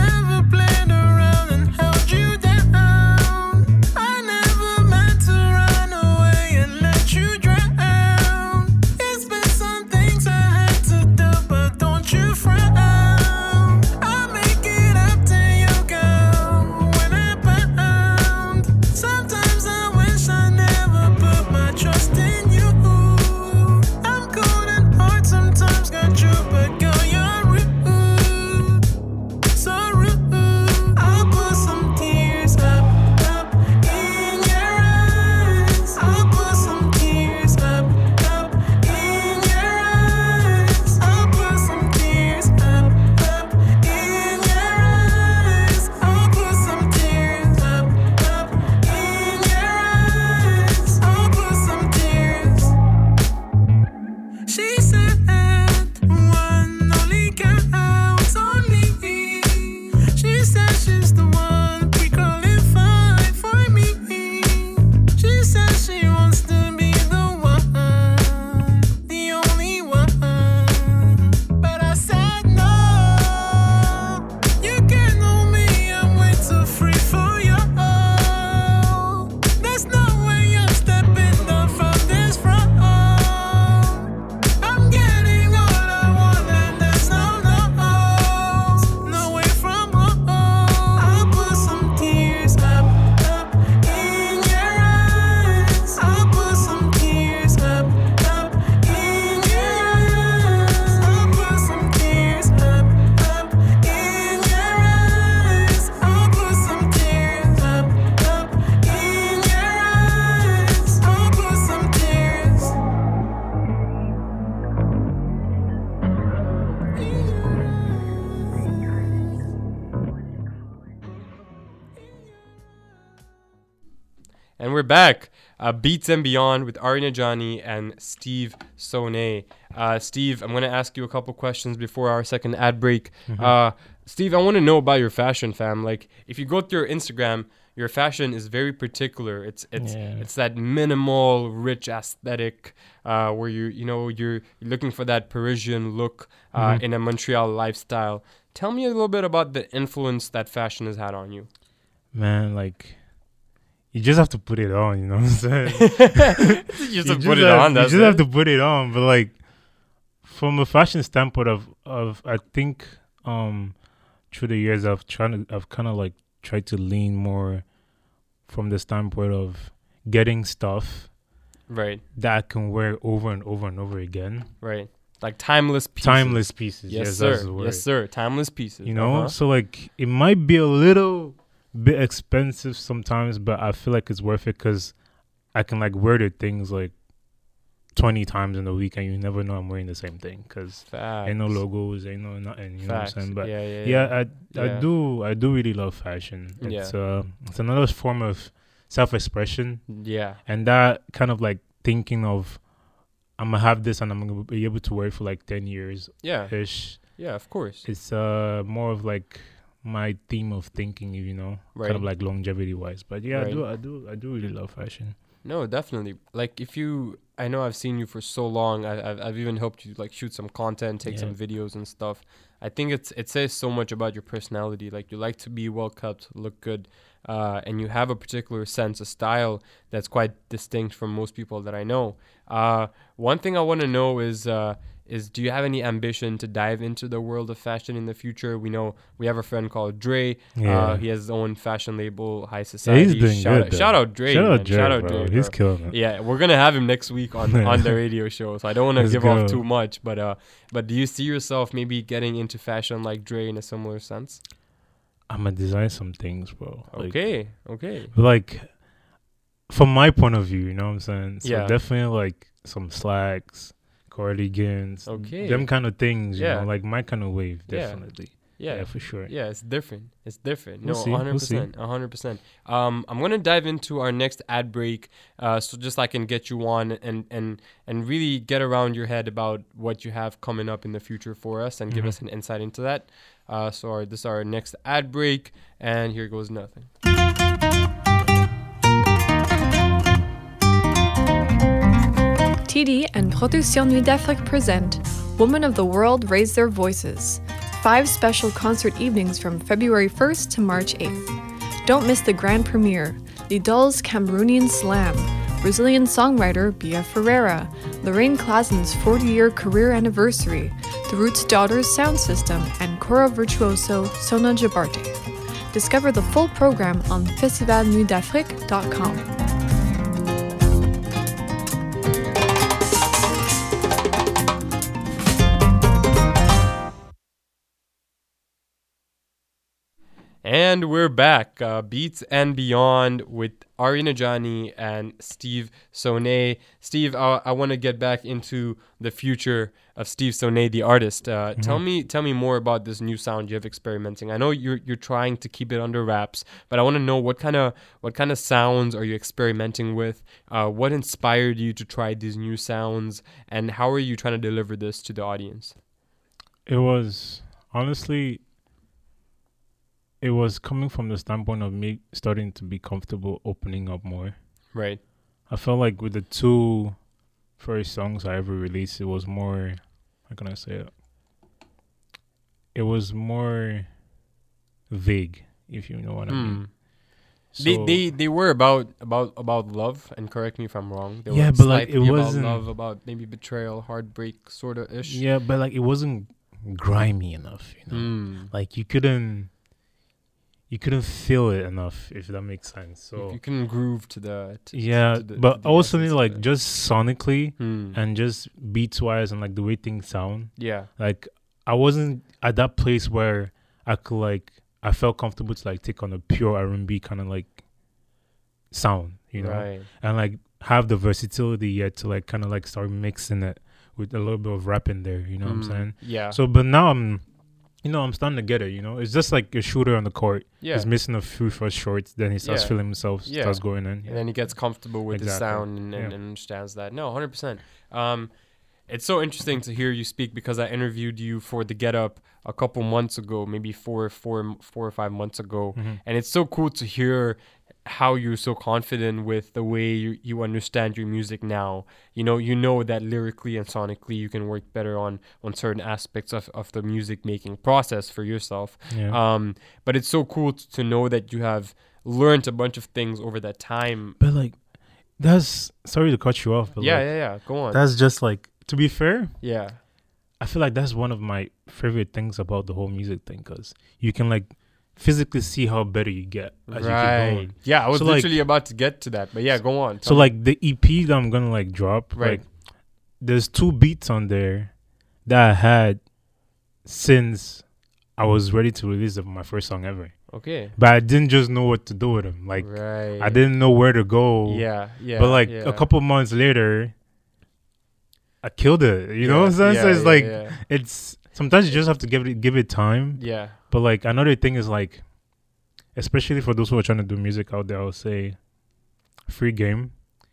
we're back. Uh, Beats and Beyond with Ari Najani and Steve Sonay. Uh, Steve, I'm going to ask you a couple questions before our second ad break. Mhm. Uh, Steve, I want to know about your fashion, fam. Like, if you go through your Instagram, your fashion is very particular. It's it's Yeah. it's that minimal, rich aesthetic uh, where you you know you're, you're looking for that Parisian look uh, Mhm. in a Montreal lifestyle. Tell me a little bit about the influence that fashion has had on you. Man, like, you just have to put it on, you know what I'm saying? You just have to put it have, on, You that's just it. have to put it on. But, like, from a fashion standpoint of, of I think um, through the years, I've, trying to, I've kind of, like, tried to lean more from the standpoint of getting stuff Right. that I can wear over and over and over again. Right. Like timeless pieces. Timeless pieces. Yes, Yes, sir. that's the word. Yes, sir. Timeless pieces. You know, Uh-huh. so like it might be a little bit expensive sometimes, but I feel like it's worth it because I can like wear the things like twenty times in a week, and you never know I'm wearing the same thing because ain't no Facts. logos, ain't no nothing. You know what I'm Facts. saying? But Yeah, yeah, yeah, yeah. I I Yeah. do I do really love fashion. It's Yeah. uh it's another form of self-expression. Yeah. And that kind of like thinking of I'm gonna have this and I'm gonna be able to wear it for like ten years. Yeah. Ish. Yeah, of course. It's uh more of like my theme of thinking, you know, Right. kind of like longevity wise. But yeah, Right. I do, I do, I do really love fashion. No, definitely. Like if you, I know I've seen you for so long. I, I've I've even helped you like shoot some content, take Yeah. some videos and stuff. I think it's it says so much about your personality. Like you like to be well kept, look good, uh, and you have a particular sense of style that's quite distinct from most people that I know. Uh, one thing I want to know is. Uh, Is do you have any ambition to dive into the world of fashion in the future? We know we have a friend called Dre. Yeah. Uh, he has his own fashion label, High Society. Yeah, he's doing shout good, out, though. shout out Dre. Shout out man. Dre, shout out bro. Dre. He's bro. killing it. Yeah, we're gonna have him next week on on the radio show. So I don't want to Let's give off go. too much, but uh, but do you see yourself maybe getting into fashion like Dre in a similar sense? I'm gonna design some things, bro. Like, Okay, okay. Like, from my point of view, you know what I'm saying? So Yeah. definitely like some slacks, cardigans, Okay. them kind of things, you Yeah. know, like my kind of wave, Yeah. definitely. Yeah. Yeah, for sure. Yeah, it's different. It's different. We'll no, see, one we'll hundred see. percent. one hundred percent. Um, I'm going to dive into our next ad break uh, so just I can get you on and, and, and really get around your head about what you have coming up in the future for us and give Mhm. us an insight into that. Uh, so our, this is our next ad break, and here goes nothing. T D and Production Nuit d'Afrique present Women of the World Raise Their Voices. Five special concert evenings from February first to March eighth. Don't miss the grand premiere, Lidl's Cameroonian Slam, Brazilian songwriter Bia Ferreira, Lorraine Clazen's forty-year career anniversary, The Roots Daughters sound system, and Cora virtuoso Sona Jabarte. Discover the full program on festival nuit d'afrique dot com. And we're back. Uh, Beats and Beyond with Ari Najani and Steve Sonay. Steve, uh, I want to get back into the future of Steve Sonay, the artist. Uh, Mm-hmm. Tell me, tell me more about this new sound you have experimenting. I know you're you're trying to keep it under wraps, but I want to know what kind of what kind of sounds are you experimenting with? Uh, what inspired you to try these new sounds, and how are you trying to deliver this to the audience? It was honestly, it was coming from the standpoint of me starting to be comfortable opening up more. Right. I felt like with the two first songs I ever released, it was more, how can I say it? It was more vague, if you know what I mean. They, So- they they were about about about love, and correct me if I'm wrong. They Yeah, were but, like, it slightly about wasn't- love, about maybe betrayal, heartbreak, sort of ish. Yeah, but like it wasn't grimy enough, you know. Mm. Like you couldn't, you couldn't feel it enough, if that makes sense. So you can groove to the to, yeah, to the, but to the also essence of like it. just sonically Hmm. and just beats wise and like the way things sound. Yeah. Like I wasn't at that place where I could like I felt comfortable to like take on a pure R and B kind of like sound, you know, Right. and like have the versatility yet to like kind of like start mixing it with a little bit of rap in there. You know what I'm Mm, saying? yeah. So, but now I'm you know, I'm starting to get it. You know, it's just like a shooter on the court. Yeah. He's missing a few first shots, then he starts Yeah. feeling himself, Yeah. starts going in. And then he gets comfortable with the Exactly. sound and, and, Yeah. and understands that. No, one hundred percent. Um, it's so interesting to hear you speak because I interviewed you for the Get Up a couple months ago, maybe four, four, four or five months ago. Mhm. And it's so cool to hear how you're so confident with the way you, you understand your music now. You know, you know that lyrically and sonically you can work better on, on certain aspects of, of the music making process for yourself. Yeah. Um, but it's so cool t- to know that you have learned a bunch of things over that time. But like, that's sorry to cut you off. But Yeah, like, yeah, yeah. Go on. That's just like, to be fair. Yeah. I feel like that's one of my favorite things about the whole music thing, because you can like physically see how better you get as you Right. keep going. Yeah, I was So, like, literally about to get to that, but yeah, go on. So Tell me. like the E P that I'm gonna like drop, Right. like there's two beats on there that I had since I was ready to release my first song ever. Okay. But I didn't just know what to do with them. Like Right. I didn't know where to go. Yeah, yeah, But like yeah. a couple months later, I killed it. You know Yeah, what I'm saying? So yeah, it's yeah, like yeah. it's sometimes you just have to give it give it time. Yeah. But like another thing is like, especially for those who are trying to do music out there, I would say free game.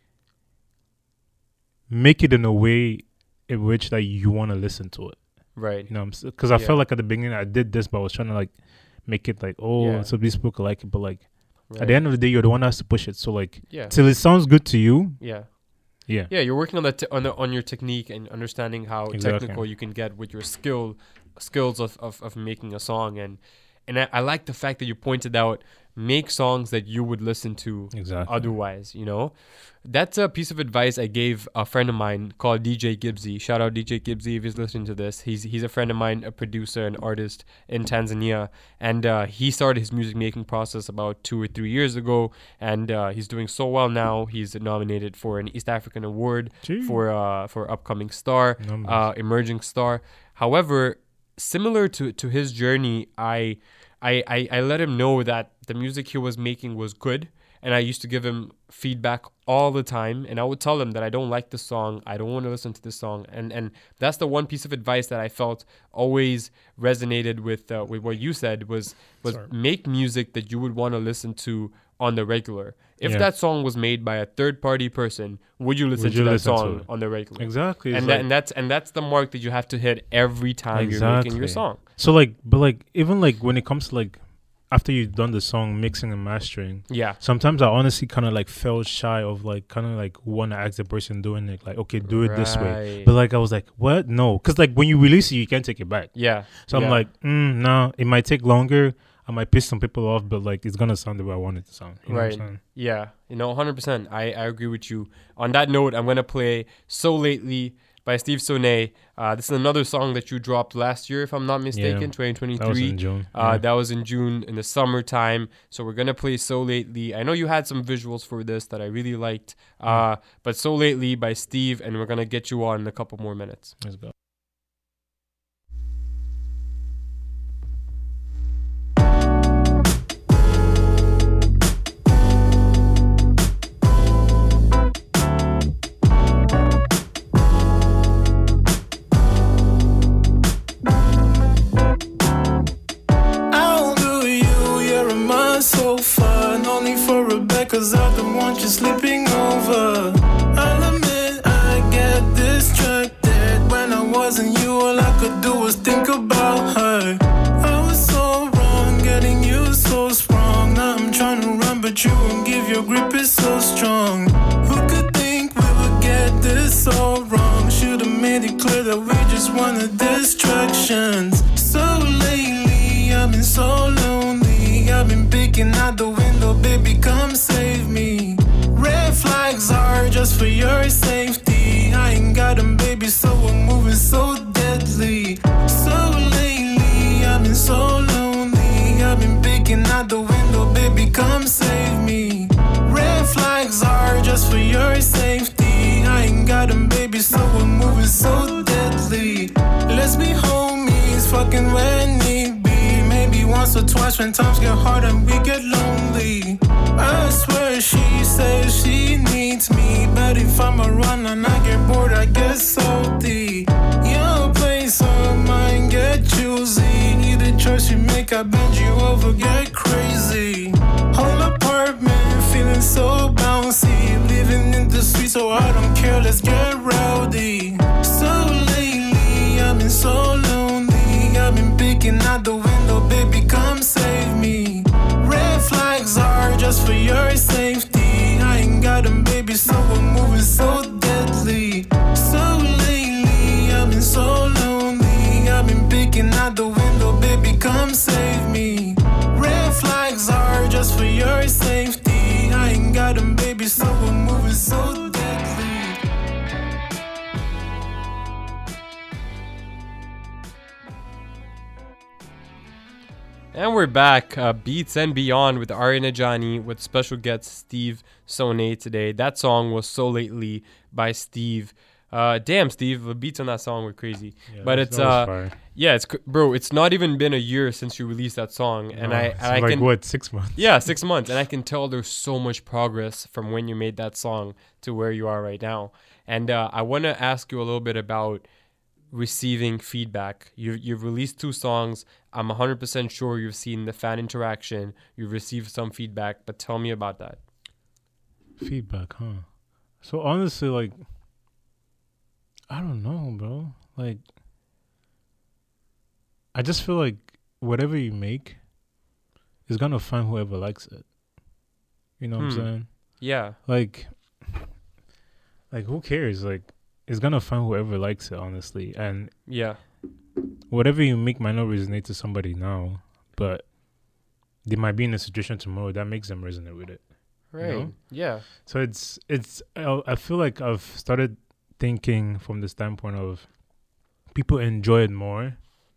Make it in a way in which that you want to listen to it. Right. You know, because I Yeah. felt like at the beginning I did this, but I was trying to like make it like, oh, Yeah. so these people could like it, but like Right. at the end of the day, you're the one that has to push it. So like, Yeah. till it sounds good to you. Yeah. Yeah. Yeah, you're working on that t- on the, on your technique and understanding how Exactly. technical you can get with your skill skills of, of, of making a song, and and I, I like the fact that you pointed out make songs that you would listen to Exactly. otherwise, you know. That's a piece of advice I gave a friend of mine called D J Gibbsy. Shout out D J Gibbsy if he's listening to this. He's he's a friend of mine, a producer and artist in Tanzania, and uh, he started his music making process about two or three years ago, and uh, he's doing so well now. He's nominated for an East African Award Gee. for uh, for upcoming star, Numbers. uh, emerging star. However, similar to to his journey, I, I I I let him know that the music he was making was good. And I used to give him feedback all the time. And I would tell him that I don't like this song. I don't want to listen to this song. And and that's the one piece of advice that I felt always resonated with uh, with what you said was, was Sorry. make music that you would want to listen to on the regular. If Yeah. that song was made by a third-party person, would you listen Would to you that listen to song it? on the regular? Exactly. It's And, that, like- and that's and that's the mark that you have to hit every time you're making your song. So like, but like, even like when it comes to like, after you've done the song, mixing and mastering, Yeah. sometimes I honestly kind of like fell shy of like kind of like want to ask the person doing it, like, okay, do it this way. Right. But like I was like, what? No, because like when you release it, you can't take it back. Yeah. So Yeah. I'm like, mm, no, it might take longer. I might piss some people off, but like it's gonna sound the way I want it to sound. You know what Right. I'm saying? Yeah. You know, one hundred percent. I, I agree with you. On that note, I'm going to play So Lately by Steve Sonnet. Uh, this is another song that you dropped last year, if I'm not mistaken, Yeah. twenty twenty-three. That was in June. Uh, Yeah. That was in June in the summertime. So we're going to play So Lately. I know you had some visuals for this that I really liked. Uh, but So Lately by Steve, and we're going to get you on in a couple more minutes. Let's go. I'll do you, you're a must so far. No need for a bet, cause I don't want you slipping over. I'll admit I get distracted. When I wasn't you, all I could do was think about her. I was so wrong, getting you so strong. Now I'm trying to run, but you won't give, your grip is so strong. Who could think we would get this so wrong? Should've made it clear that we just wanted distractions. So lately, I've been so lonely. I've been peeking out the window, baby, come save me. Red flags are just for your safety. I ain't got them, baby, so we're moving so deadly. So lately, I've been so lonely. I've been peeking out the window, baby, come save me. Red flags are just for your safety. I ain't got them, baby, so we're moving so deadly. Let's be homies, fucking when need be. Maybe once or twice when times get hard and we get lonely. I swear she says she needs me, but if I'm around and I get bored, I get salty. Your place or mine get choosy. Either I bend you over, get crazy. Home apartment, feeling so bouncy. Living in the street, so I don't care, let's get rowdy. So lately, I've been so lonely. I've been peeking out the window, baby, come save me. Red flags are just for your safety. I ain't got them, baby, so we're moving so deadly. So lately, I've been so lonely. I've been peeking out the window, baby, come save me. Red flags are just for your safety. I ain't got them, baby, so we're moving so deadly. And we're back, uh, Beats and Beyond with Arya Najani with special guest Steve Sonnet today. That song was So Lately by Steve. Uh, damn, Steve, the beats on that song were crazy. Yeah, but that it's was uh, fire. yeah, it's cr- bro. It's not even been a year since you released that song, and No, I it's and I like, can what, six months? Yeah, six months, and I can tell there's so much progress from when you made that song to where you are right now. And uh, I want to ask you a little bit about receiving feedback. You you've released two songs. I'm one hundred percent sure you've seen the fan interaction. You've received some feedback, but tell me about that. Feedback, huh? So honestly, like, I don't know, bro. Like, I just feel like whatever you make is gonna find whoever likes it. You know what I'm Hmm. saying? Yeah. Like, like who cares? Like, it's gonna find whoever likes it, honestly. And Yeah. whatever you make might not resonate to somebody now, but they might be in a situation tomorrow that makes them resonate with it. you Right. know? Yeah. So it's it's. I I feel like I've started thinking from the standpoint of people enjoy it more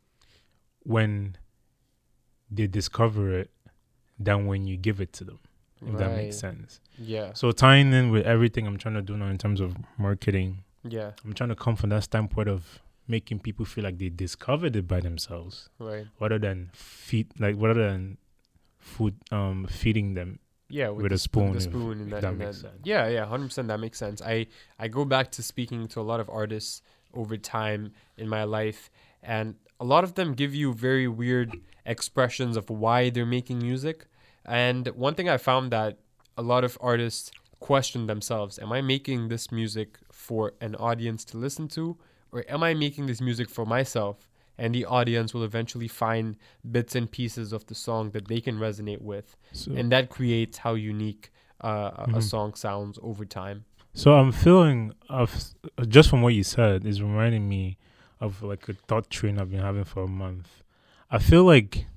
when they discover it than when you give it to them. If that makes Right. sense. Yeah. So tying in with everything I'm trying to do now in terms of marketing, Yeah. I'm trying to come from that standpoint of making people feel like they discovered it by themselves, Right. rather than feed, like rather than food, um, feeding them, Yeah, with, the a spoon. The if- spoon, if and that, that, and makes that- sense. Yeah, yeah, one hundred percent. That makes sense. I I go back to speaking to a lot of artists over time in my life, and a lot of them give you very weird expressions of why they're making music. And one thing I found that a lot of artists question themselves: am I making this music for an audience to listen to, or am I making this music for myself? And the audience will eventually find bits and pieces of the song that they can resonate with. So- and that creates how unique uh, a- a Mhm. song sounds over time. So I'm feeling of just from what you said is reminding me of like a thought train I've been having for a month. I feel like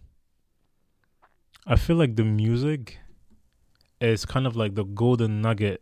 I feel like the music is kind of like the golden nugget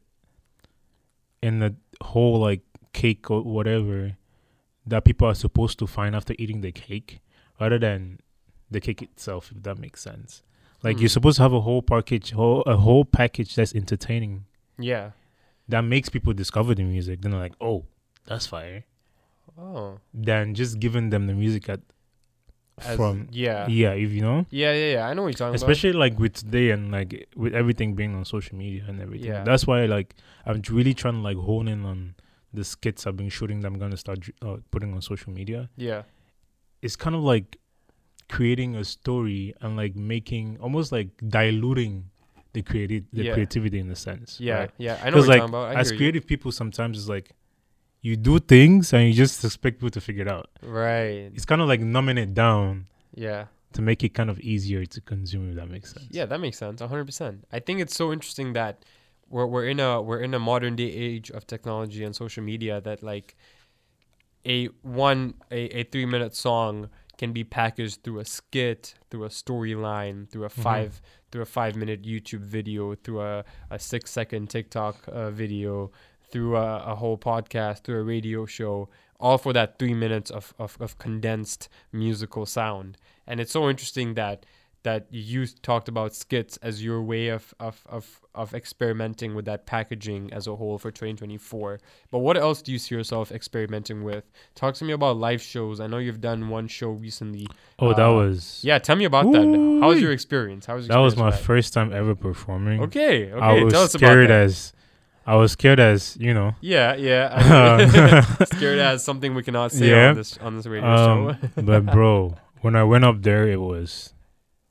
in the whole like cake or whatever that people are supposed to find after eating the cake, rather than the cake itself, if that makes sense. Like Hmm. you're supposed to have a whole package, whole a whole package that's entertaining. Yeah. That makes people discover the music. Then they're like, oh, that's fire. Oh. Than just giving them the music at As- from yeah. yeah, if you know. Yeah, yeah, yeah. I know what you're talking Especially like with today and like with everything being on social media and everything. Yeah. That's why like I'm really trying to like hone in on the skits I've been shooting that I'm gonna start uh, putting on social media. Yeah. It's kind of like creating a story and like making almost like diluting the creative the Yeah. creativity in a sense. Yeah, right? yeah, I know 'Cause, what you're like, talking about. I as hear you. creative people, sometimes it's like you do things and you just expect people to figure it out. Right. It's kind of like numbing it down. Yeah. To make it kind of easier to consume, if that makes sense. Yeah, that makes sense. one hundred percent. I think it's so interesting that we're we're in a we're in a modern day age of technology and social media that like a one a, a three minute song can be packaged through a skit, through a storyline, through a Mhm. five through a five minute YouTube video, through a, a six second TikTok uh, video, through a, a whole podcast, through a radio show, all for that three minutes of, of, of condensed musical sound. And it's so interesting that that you talked about skits as your way of, of, of, of experimenting with that packaging as a whole for twenty twenty-four. But what else do you see yourself experimenting with? Talk to me about live shows. I know you've done one show recently. Oh, that Uh, was- Yeah, tell me about that. How was Ooh-wee. your experience? How was your That was experience my with first time ever performing. Okay, okay, I was tell us about scared that. as I was scared as you know. Yeah, yeah. I mean, scared as something we cannot say on this- on this radio Um, show. But bro, when I went up there, it was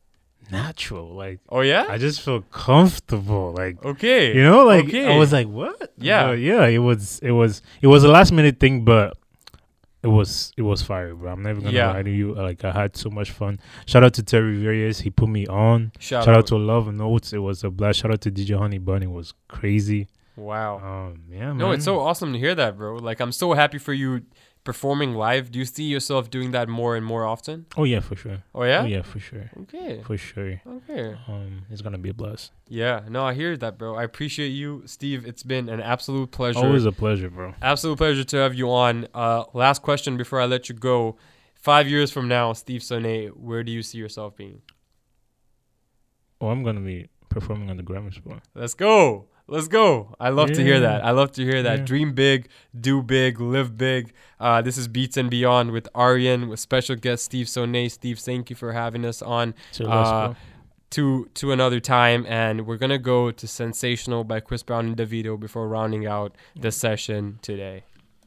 natural. Like, oh yeah, I just feel comfortable. Like, okay, you know, like okay. I was like, what? Yeah, uh, yeah. It was, it was, it was a last minute thing, but it was, it was fire, bro. I'm never gonna yeah. lie to you. Like, I had so much fun. Shout out to Terry Various. He put me on. Shout, Shout out. out to Love Notes. It was a blast. Shout out to D J Honey Bunny. It was crazy. Wow. Um, yeah, man. No, it's so awesome to hear that, bro. Like, I'm so happy for you performing live. Do you see yourself doing that more and more often? Oh yeah, for sure. Oh yeah? Oh yeah, for sure. Okay. For sure. Okay. Um, it's gonna be a blast. Yeah, no, I hear that, bro. I appreciate you, Steve. It's been an absolute pleasure. Always a pleasure, bro. Absolute pleasure to have you on. Uh, last question before I let you go. Five years from now, Steve Sonnet, where do you see yourself being? Oh, I'm gonna be performing on the Grammar Spot. Let's go. Let's go. I love yeah. to hear that. I love to hear that. Yeah. Dream big, do big, live big. Uh, this is Beats and Beyond with Aryan, with special guest Steve Sonnet. Steve, thank you for having us on uh, to to another time. And we're going to go to Sensational by Chris Brown and Davido before rounding out the session today.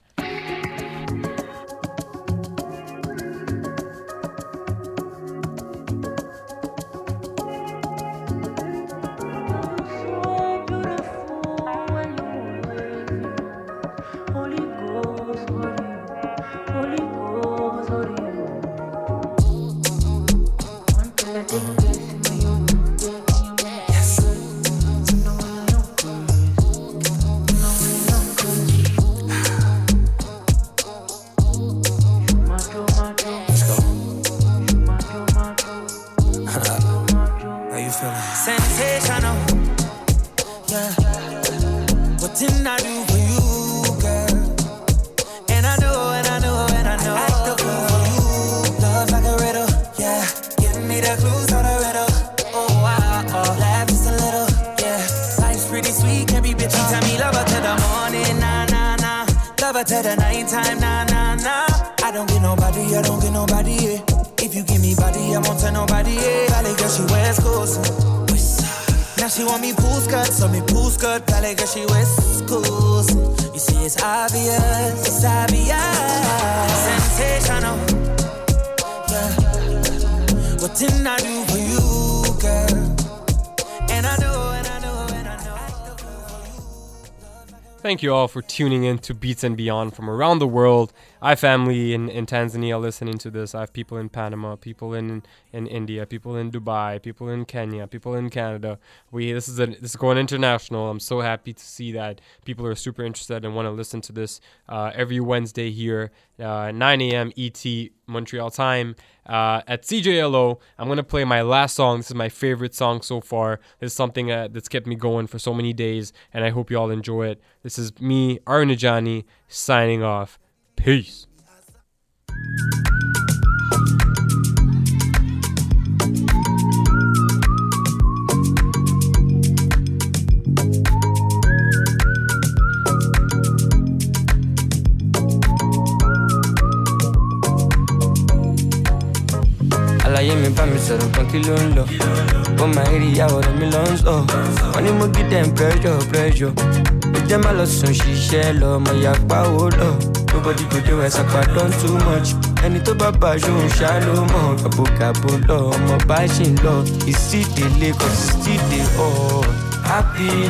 Thank you all for tuning in to Beats and Beyond from around the world. I have family in, in Tanzania listening to this. I have people in Panama, people in, in India, people in Dubai, people in Kenya, people in Canada. We this is a, this is going international. I'm so happy to see that people are super interested and want to listen to this uh, every Wednesday here, uh, nine a.m. E T Montreal time. Uh, at C J L O, I'm going to play my last song. This is my favorite song so far. This is something uh, that's kept me going for so many days, and I hope you all enjoy it. This is me, Arunajani, signing off. Peace. Àlàyé mi bá mi sọ̀rọ̀ kan kí ló ń lọ. Ó máa rí ìyàwó rẹ̀ mi lọ ń sọ. Wọ́n ní mo give them pressure pressure. Ó jẹ́ má lọ sùn ṣiṣẹ́ lọ. Mo yà pa owó lọ. Nobody go dey wẹ̀ sàpà done too much. Ẹni tó bá bá aṣọ òun ṣá ló mọ̀. Gàbogàbo lọ, ọmọ bá ṣì ń lọ. Ìsídèlé kò sí sídè ọ̀. Happy.